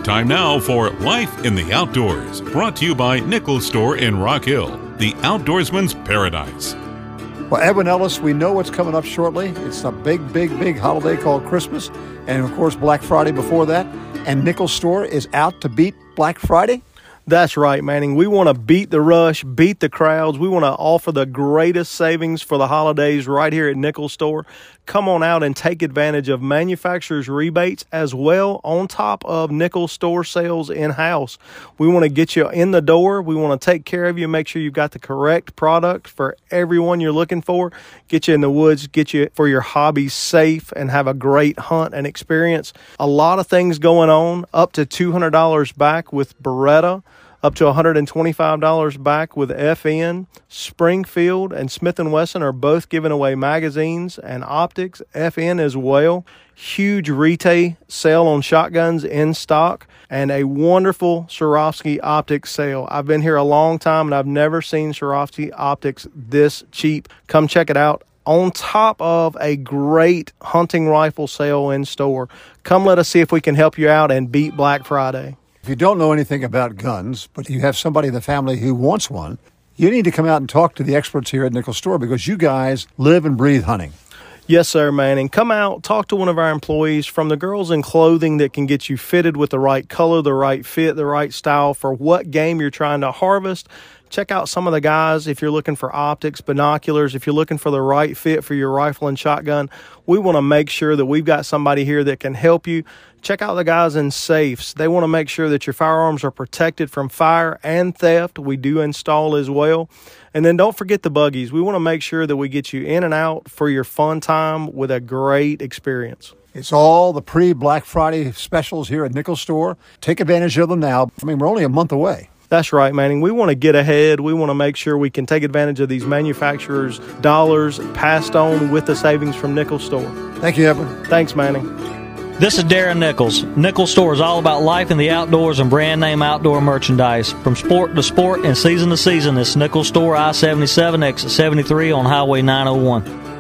Time now for Life in the Outdoors, brought to you by Nichols Store in Rock Hill, the outdoorsman's paradise. Well, Edwin Ellis, we know what's coming up shortly. It's a big holiday called Christmas, and of course Black Friday before that. And Nichols Store is out to beat Black Friday? That's right, Manning. We want to beat the rush, beat the crowds. We want to offer the greatest savings for the holidays right here at Nichols Store. Come on out and take advantage of manufacturer's rebates as well on top of Nichols Store sales in-house. We want to get you in the door. We want to take care of you, make sure you've got the correct product for everyone you're looking for. Get you in the woods, get you for your hobby safe, and have a great hunt and experience. A lot of things going on, up to $200 back with Beretta, up to $125 back with FN. Springfield and Smith & Wesson are both giving away magazines and optics. FN as well. Huge retail sale on shotguns in stock and a wonderful Swarovski optics sale. I've been here a long time and I've never seen Swarovski optics this cheap. Come check it out. On top of a great hunting rifle sale in store. Come let us see if we can help you out and beat Black Friday. If you don't know anything about guns, but you have somebody in the family who wants one, you need to come out and talk to the experts here at Nichols Store because you guys live and breathe hunting. Yes, sir, Manning. Come out, talk to one of our employees, from the girls in clothing that can get you fitted with the right color, the right fit, the right style for what game you're trying to harvest. Check out some of the guys if you're looking for optics, binoculars, if you're looking for the right fit for your rifle and shotgun. We want to make sure that we've got somebody here that can help you. Check out the guys in safes. They want to make sure that your firearms are protected from fire and theft. We do install as well. And then don't forget the buggies. We want to make sure that we get you in and out for your fun time with a great experience. It's all the pre-Black Friday specials here at Nichols Store. Take advantage of them now. I mean, we're only a month away. That's right, Manning. We want to get ahead. We want to make sure we can take advantage of these manufacturers' dollars passed on with the savings from Nichols Store. Thank you, Edwin. Thanks, Manning. This is Darren Nichols. Nichols Store is all about life in the outdoors and brand name outdoor merchandise. From sport to sport and season to season, it's Nichols Store, I-77, exit 73 on Highway 901.